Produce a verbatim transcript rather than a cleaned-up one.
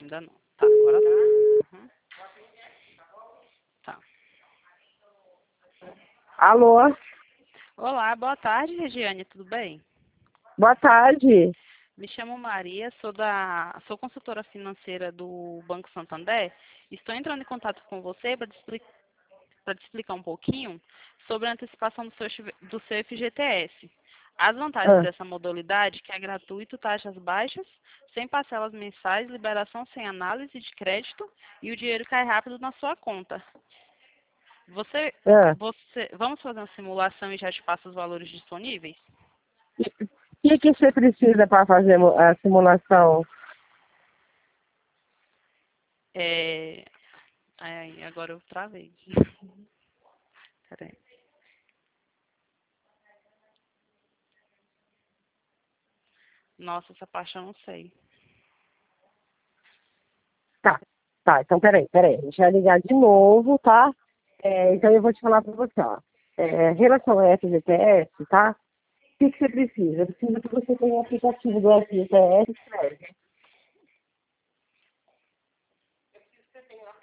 Ainda não. Tá, agora tá. Uhum. Tá. Alô? Olá, boa tarde, Regiane, tudo bem? Boa tarde. Me chamo Maria, sou da sou consultora financeira do Banco Santander. Estou entrando em contato com você para te, expli para te explicar um pouquinho sobre a antecipação do seu, do seu F G T S. As vantagens Ah, dessa modalidade, que é gratuito, taxas baixas, sem parcelas mensais, liberação sem análise de crédito e o dinheiro cai rápido na sua conta. Você, ah. você, vamos fazer uma simulação e já te passo os valores disponíveis? O que, que você precisa para fazer a simulação? É... Ai, agora eu travei. Peraí. Nossa, essa parte eu não sei. Tá, tá. Então, peraí, peraí. A gente vai ligar de novo, tá? É, então, eu vou te falar para você, ó. É, em relação ao F G T S, tá? O que, que você precisa? Precisa que você tenha o aplicativo do F G T S, escreve.